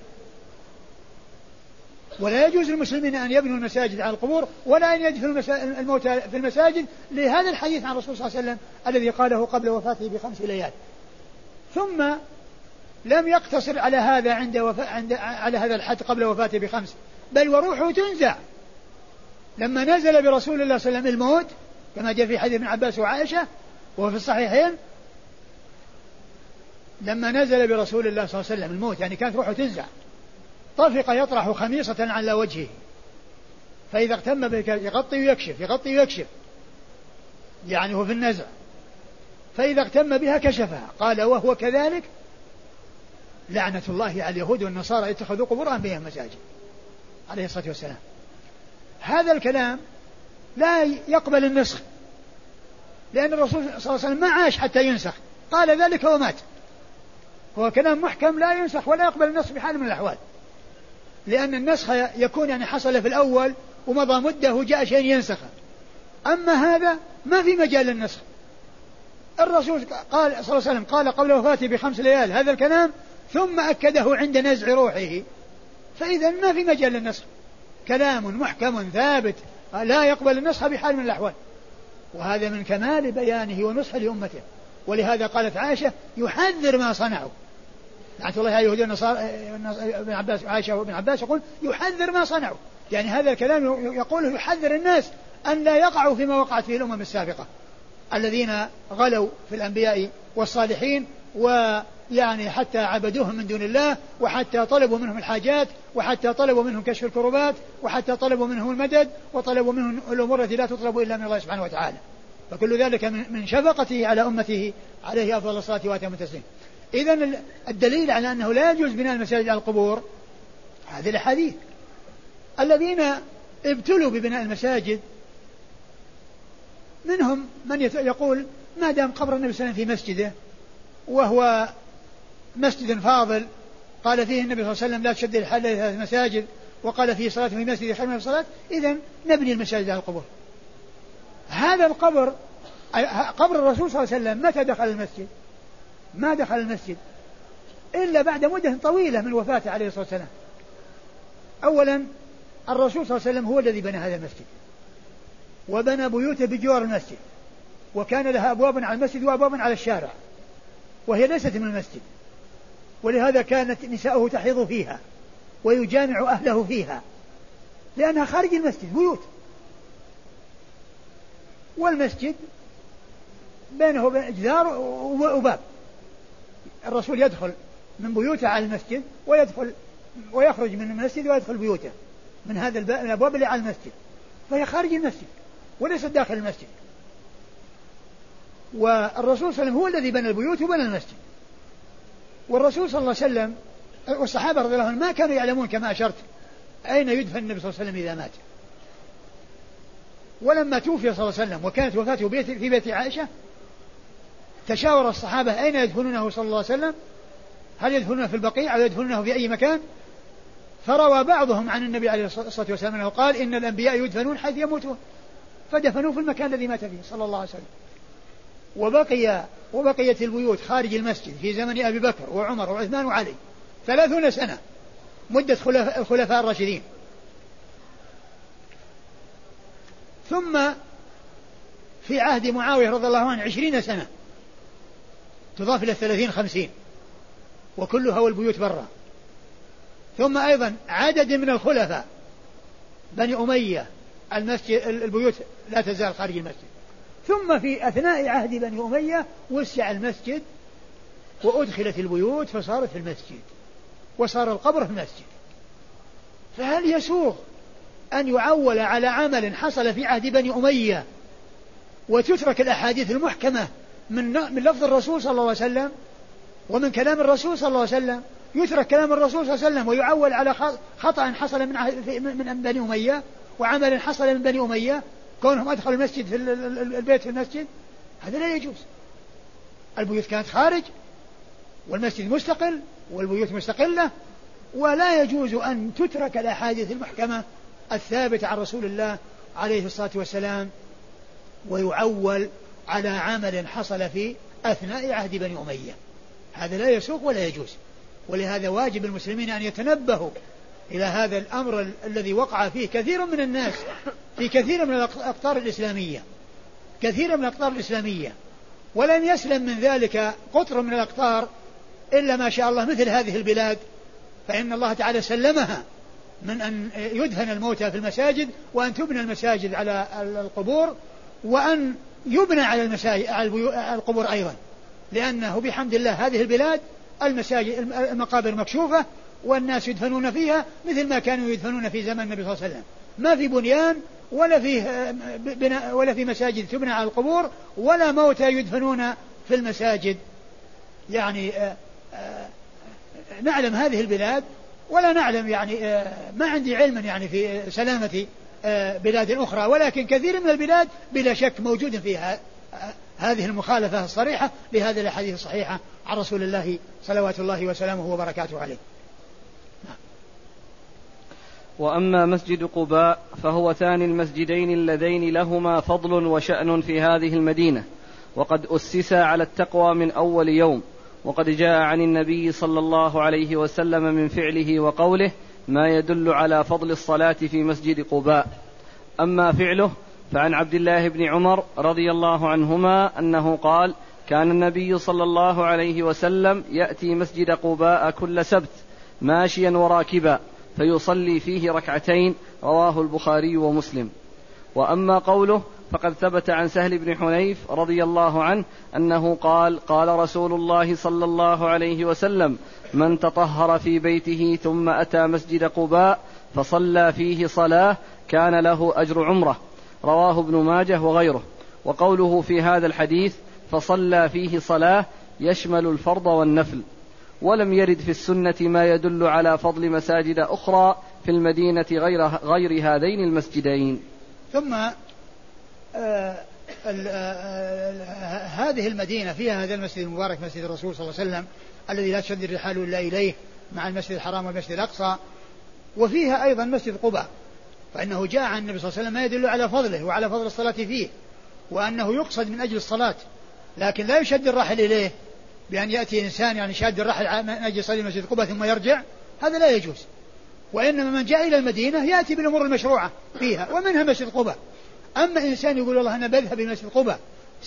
ولا يجوز للمسلمين أن يبنوا المساجد على القبور، ولا أن يدفنوا الموتى في المساجد، لهذا الحديث عن الرسول صلى الله عليه وسلم الذي قاله قبل وفاته بخمس ليال. ثم لم يقتصر على هذا عند, وف... عند على هذا الحد قبل وفاته بخمس، بل وروحه تنزع لما نزل برسول الله صلى الله عليه وسلم الموت، كما جاء في حديث ابن عباس وعائشة وهو في الصحيحين. لما نزل برسول الله صلى الله عليه وسلم الموت يعني كانت روحه تنزع، طفق يطرح خميصة على وجهه، فإذا اغتم به يغطي ويكشف يغطي ويكشف، يعني هو في النزع، فإذا اغتم بها كشفها. قال: وهو كذلك لعنة الله على اليهود والنصارى اتخذوا قبور أنبيائهم مساجد، عليه الصلاة والسلام. هذا الكلام لا يقبل النسخ، لأن الرسول صلى الله عليه وسلم ما عاش حتى ينسخ، قال ذلك ومات. هو كلام محكم لا ينسخ ولا يقبل النسخ بحال من الأحوال، لأن النسخ يكون يعني حصل في الأول ومضى مدة وجاء شيء ينسخه. أما هذا ما في مجال للنسخ. الرسول قال صلى الله عليه وسلم قال قبل وفاته بخمس ليال هذا الكلام، ثم أكده عند نزع روحه، فإذا ما في مجال للنسخ، كلام محكم ثابت لا يقبل النسخ بحال من الأحوال. وهذا من كمال بيانه ونصحه لأمته. ولهذا قالت عائشة: يحذر ما صنعوا. لعنة الله على اليهود والنصارى. ابن عباس عائشة وابن عباس يقول: يحذر ما صنعوا، يعني هذا الكلام يقوله يحذر الناس أن لا يقعوا فيما وقعت فيه الأمم السابقة الذين غلوا في الأنبياء والصالحين، ويعني حتى عبدوهم من دون الله، وحتى طلبوا منهم الحاجات، وحتى طلبوا منهم كشف الكربات، وحتى طلبوا منهم المدد، وطلبوا منهم الأمور التي لا تطلب إلا من الله سبحانه وتعالى. فكل ذلك من شفقته على أمته عليه أفضل الصلاة وأتم التسليم. إذن الدليل على أنه لا يجوز بناء المساجد على القبور هذه الأحاديث. الذين ابتلوا ببناء المساجد منهم من يقول ما دام قبر النبي صلى الله عليه وسلم في مسجده وهو مسجد فاضل قال فيه النبي صلى الله عليه وسلم لا تشد الحل إلى ثلاث مساجد وقال فيه صلاة في مسجد خير من الصلاة، إذن نبني المساجد على القبور. هذا القبر قبر الرسول صلى الله عليه وسلم متى دخل المسجد؟ ما دخل المسجد إلا بعد مدة طويلة من وفاته عليه الصلاة والسلام. أولا الرسول صلى الله عليه وسلم هو الذي بنى هذا المسجد وبنى بيوته بجوار المسجد، وكان لها أبواب على المسجد وأبواب على الشارع، وهي ليست من المسجد، ولهذا كانت نساؤه تحيض فيها ويجامع أهله فيها لأنها خارج المسجد بيوت. والمسجد بينه جدار وباب، الرسول يدخل من بيوته على المسجد ويدخل ويخرج من المسجد ويدخل بيوته من هذا الأبواب اللي على المسجد، فهي خارج المسجد وليست داخل المسجد. والرسول صلى الله عليه وسلم هو الذي بنى البيوت وبنى المسجد. والرسول صلى الله عليه وسلم والصحابة رضي الله عنهم ما كانوا يعلمون كما أشرت أين يدفن النبي صلى الله عليه وسلم إذا مات. ولما توفي صلى الله عليه وسلم وكانت وفاته في بيت عائشة تشاور الصحابة أين يدفنونه صلى الله عليه وسلم، هل يدفنونه في البقيع أو يدفنونه في أي مكان؟ فروى بعضهم عن النبي عليه الصلاة والسلام أنه قال إن الأنبياء يدفنون حيث يموتون، فدفنوه في المكان الذي مات فيه صلى الله عليه وسلم. وبقي وبقيت البيوت خارج المسجد في زمن أبي بكر وعمر وعثمان وعلي ثلاثون سنة مدة الخلفاء الراشدين. ثم في عهد معاوية رضي الله عنه عشرين سنة تضاف إلى الثلاثين خمسين وكلها والبيوت برا. ثم أيضا عدد من الخلفاء بني أمية المسجد البيوت لا تزال خارج المسجد. ثم في أثناء عهد بني أمية وسع المسجد وأدخلت البيوت فصارت في المسجد وصار القبر في المسجد. فهل يسوغ أن يعول على عمل حصل في عهد بني أمية وتترك الأحاديث المحكمة من من لفظ الرسول صلى الله عليه وسلم ومن كلام الرسول صلى الله عليه وسلم، يترك كلام الرسول صلى الله عليه وسلم ويعول على خطأ حصل من من بني أمية وعمل حصل من بني أمية كونهم أدخلوا المسجد في البيت في المسجد؟ هذا لا يجوز. البيوت كانت خارج والمسجد مستقل والبيوت مستقلة، ولا يجوز أن تترك الأحاديث المحكمة الثابتة عن رسول الله عليه الصلاة والسلام ويعول على عمل حصل في أثناء عهد بني أمية. هذا لا يسوق ولا يجوز. ولهذا واجب المسلمين أن يتنبهوا إلى هذا الأمر الذي وقع فيه كثير من الناس في كثير من الأقطار الإسلامية كثير من الأقطار الإسلامية ولن يسلم من ذلك قطر من الأقطار إلا ما شاء الله مثل هذه البلاد، فإن الله تعالى سلمها من أن يدفن الموتى في المساجد وأن تبنى المساجد على القبور وأن يبنى على المساجد على القبور أيضا، لأنه بحمد الله هذه البلاد المساجد المقابر مكشوفة والناس يدفنون فيها مثل ما كانوا يدفنون في زمن النبي صلى الله عليه وسلم، ما في بنيان ولا فيه بناء ولا في مساجد تبنى على القبور ولا موتى يدفنون في المساجد. يعني آآ آآ نعلم هذه البلاد ولا نعلم يعني ما عندي علم يعني في سلامة بلاد أخرى، ولكن كثير من البلاد بلا شك موجود فيها هذه المخالفة الصريحة لهذه الأحاديث الصحيحة عن رسول الله صلوات الله وسلامه وبركاته عليه. وأما مسجد قباء فهو ثاني المسجدين اللذين لهما فضل وشأن في هذه المدينة، وقد أسس على التقوى من أول يوم، وقد جاء عن النبي صلى الله عليه وسلم من فعله وقوله ما يدل على فضل الصلاة في مسجد قباء. أما فعله فعن عبد الله بن عمر رضي الله عنهما أنه قال كان النبي صلى الله عليه وسلم يأتي مسجد قباء كل سبت ماشيا وراكبا فيصلي فيه ركعتين، رواه البخاري ومسلم. وأما قوله فقد ثبت عن سهل بن حنيف رضي الله عنه أنه قال قال رسول الله صلى الله عليه وسلم من تطهر في بيته ثم أتى مسجد قباء فصلى فيه صلاة كان له أجر عمره، رواه ابن ماجه وغيره. وقوله في هذا الحديث فصلى فيه صلاة يشمل الفرض والنفل. ولم يرد في السنة ما يدل على فضل مساجد أخرى في المدينة غير, غير هذين المسجدين. ثم آه ال آه هذه المدينة فيها هذا المسجد المبارك مسجد الرسول صلى الله عليه وسلم الذي لا تشد الرحال إلا إليه مع المسجد الحرام والمسجد الأقصى، وفيها أيضا مسجد قباء، فإنه جاء عن النبي صلى الله عليه وسلم ما يدل على فضله وعلى فضل الصلاة فيه، وأنه يقصد من أجل الصلاة، لكن لا يشد الرحل إليه بأن يأتي إنسان يعني شاد الرحل من أجل يصلي مسجد قباء ثم يرجع، هذا لا يجوز. وإنما من جاء إلى المدينة يأتي بالأمور المشروعة فيها ومنها مسجد قباء. أما إنسان يقول والله أنا بذهب إلى مسجد قباء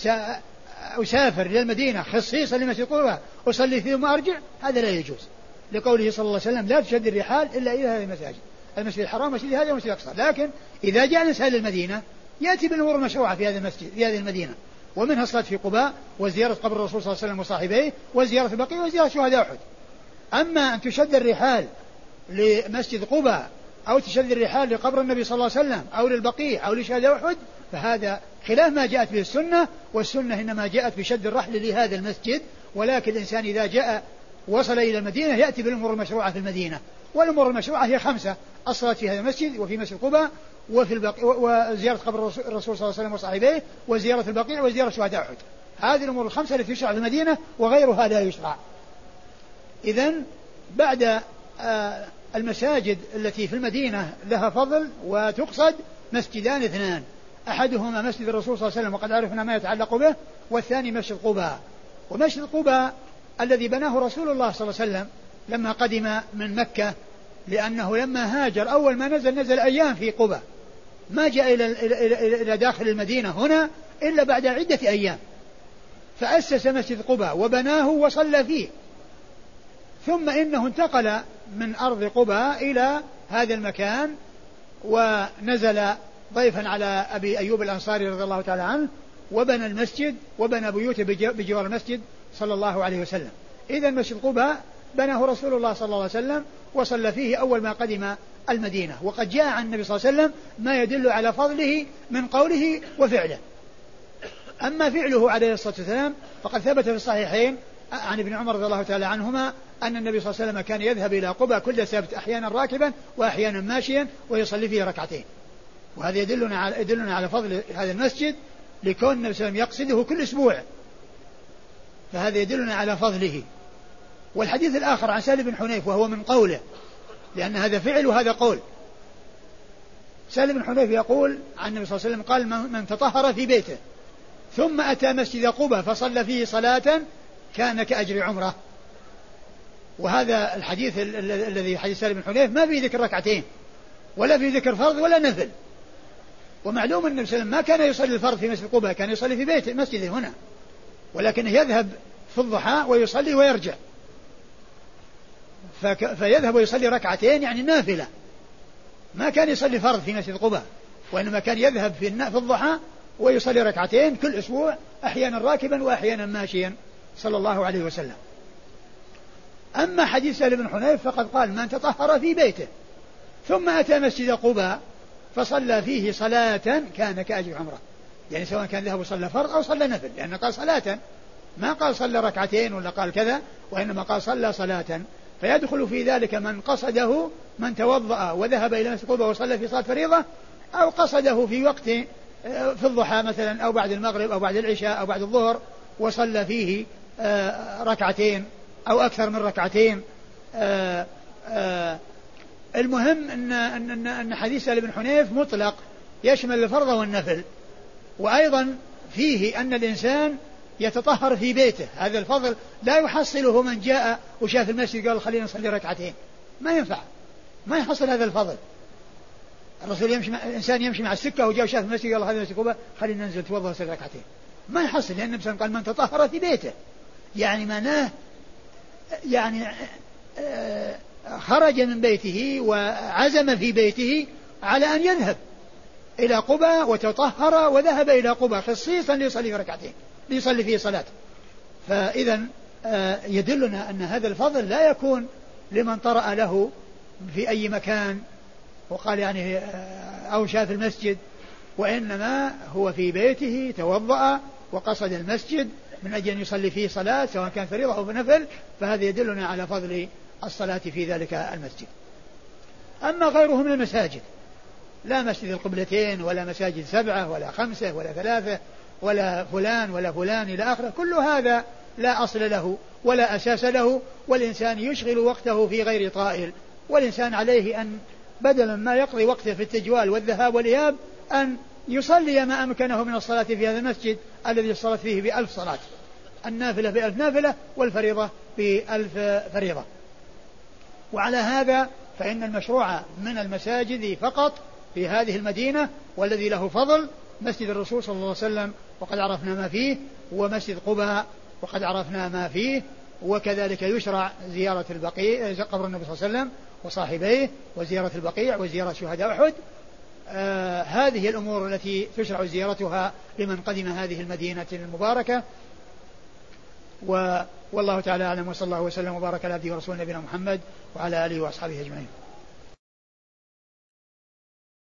أسافر إلى المدينة خصيصا لمسجد قباء أصلي فيه ثم أرجع، هذا لا يجوز، لقوله صلى الله عليه وسلم لا تشد الرحال إلا إلى هذه المساجد، المسجد الحرام مسجد هذا ومسجد الأقصى. لكن إذا جاء الإنسان للمدينة يأتي بالأمور المشروعة في هذا المسجد في هذه المدينة، ومنها الصلاة في قباء وزيارة قبر الرسول صلى الله عليه وسلم وصاحبيه وزيارة البقيع وزيارة شهداء أحد. أما أن تشد الرحال لمسجد قباء أو تشد الرحال لقبر النبي صلى الله عليه وسلم أو للبقيع أو لشهداء أحد فهذا خلاف ما جاءت به السنة، والسنة إنما جاءت بشد الرحل لهذا المسجد. ولكن الإنسان إذا جاء وصل إلى المدينة يأتي بالأمور المشروعة في المدينة، والأمور المشروعة هي خمسة: الصلاة في هذا المسجد وفي مسجد قباء وفي البقيع وزيارة قبر الرسول صلى الله عليه وسلم وصاحبيه وزيارة البقيع وزيارة شهداء أحد. هذه الأمور الخمسة التي تشرع في المدينة وغيرها لا يشرع. إذن بعد آه المساجد التي في المدينة لها فضل وتقصد مسجدان اثنان: أحدهما مسجد الرسول صلى الله عليه وسلم وقد عرفنا ما يتعلق به، والثاني مسجد قباء. ومسجد قباء الذي بناه رسول الله صلى الله عليه وسلم لما قدم من مكة، لأنه لما هاجر أول ما نزل نزل أيام في قباء، ما جاء إلى, إلى, إلى, إلى داخل المدينة هنا إلا بعد عدة أيام، فأسس مسجد قباء وبناه وصلى فيه. ثم إنه انتقل من أرض قباء إلى هذا المكان ونزل ضيفا على أبي أيوب الأنصاري رضي الله تعالى عنه، وبنى المسجد وبنى بيوته بجوار المسجد صلى الله عليه وسلم. إذا مسجد قباء بناه رسول الله صلى الله عليه وسلم وصلى فيه أول ما قدم المدينة، وقد جاء عن النبي صلى الله عليه وسلم ما يدل على فضله من قوله وفعله. أما فعله عليه الصلاة والسلام فقد ثبت في الصحيحين عن ابن عمر رضي الله تعالى عنهما أن النبي صلى الله عليه وسلم كان يذهب إلى قباء كل سبت أحيانا راكبا وأحيانا ماشيا ويصلي فيه ركعتين. وهذا يدلنا على, يدلنا على فضل هذا المسجد لكون النبي صلى الله عليه وسلم يقصده كل أسبوع، فهذا يدلنا على فضله. والحديث الآخر عن سهل بن حنيف وهو من قوله، لأن هذا فعل وهذا قول. سهل بن حنيف يقول عن النبي صلى الله عليه وسلم قال: من تطهر في بيته ثم أتى مسجد قباء فصلى فيه صلاة كان كأجر عمره. وهذا الحديث الذي حديث سهل بن حنيف ما فيه ذكر ركعتين ولا فيه ذكر فرض ولا نفل. ومعلوم أن النبي صلى الله عليه وسلم ما كان يصلي الفرض في مسجد قباء، كان يصلي في بيته مسجده هنا، ولكنه يذهب في الضحى ويصلي ويرجع، فك... فيذهب ويصلي ركعتين يعني نافلة، ما كان يصلي فرض في مسجد قباء، وإنما كان يذهب في, النا... في الضحى ويصلي ركعتين كل أسبوع، أحيانا راكبا وأحيانا ماشيا صلى الله عليه وسلم. أما حديث سهل بن حنيف فقد قال: من تطهر في بيته ثم أتى مسجد قباء فصلى فيه صلاة كان كأجر عمره، يعني سواء كان ذهب وصلى فرض أو صلى نفل، لأنه قال صلاة، ما قال صلى ركعتين ولا قال كذا، وإنما قال صلى صلاة. فيدخل في ذلك من قصده، من توضأ وذهب إلى مسجد قباء وصلى في صلاة فريضة، أو قصده في وقت في الضحى مثلا أو بعد المغرب أو بعد العشاء أو بعد الظهر وصلى فيه ركعتين أو أكثر من ركعتين. المهم أن, أن, أن حديث سهل بن حنيف مطلق يشمل الفرض والنفل. وأيضا فيه أن الإنسان يتطهر في بيته، هذا الفضل لا يحصله من جاء وشاف المسجد قال خلينا نصلي ركعتين، ما ينفع، ما يحصل هذا الفضل. الرسول يمشي مع الإنسان يمشي مع السكة وجاء وشاف المسجد قال خلينا نصلي خلينا ننزل توضأ ونصلي ركعتين، ما يحصل، لأن النبي قال من تطهر في بيته، يعني معناه يعني خرج من بيته وعزم في بيته على أن يذهب إلى قباء وتطهر وذهب إلى قباء خصيصا ليصلي ركعتين ليصلي فيه صلاة. فإذا يدلنا أن هذا الفضل لا يكون لمن طرأ له في أي مكان وقال يعني أو شاف المسجد، وإنما هو في بيته توضأ وقصد المسجد من أجل أن يصلي فيه صلاة سواء كان فريضة أو نفل، فهذا يدلنا على فضل الصلاة في ذلك المسجد. أما غيره من المساجد، لا مسجد القبلتين ولا مساجد سبعة ولا خمسة ولا ثلاثة ولا فلان ولا فلان إلى آخره، كل هذا لا أصل له ولا أساس له، والإنسان يشغل وقته في غير طائل، والإنسان عليه أن بدلا ما يقضي وقته في التجوال والذهاب والإياب أن يصلي ما أمكنه من الصلاة في هذا المسجد الذي الصلاة فيه بألف صلاة، النافلة بألف نافلة والفريضة بألف فريضة. وعلى هذا فإن المشروع من المساجد فقط في هذه المدينة والذي له فضل مسجد الرسول صلى الله عليه وسلم، وقد عرفنا ما فيه، ومسجد قباء وقد عرفنا ما فيه، وكذلك يشرع زيارة البقيع قبر النبي صلى الله عليه وسلم وصاحبيه، وزيارة البقيع، وزيارة شهداء أحد. آه هذه الأمور التي تشرع زيارتها لمن قدم هذه المدينة المباركة. والله تعالى أعلم، وصلى الله وسلم وبارك على عبده ورسوله نبينا محمد وعلى آله وأصحابه أجمعين.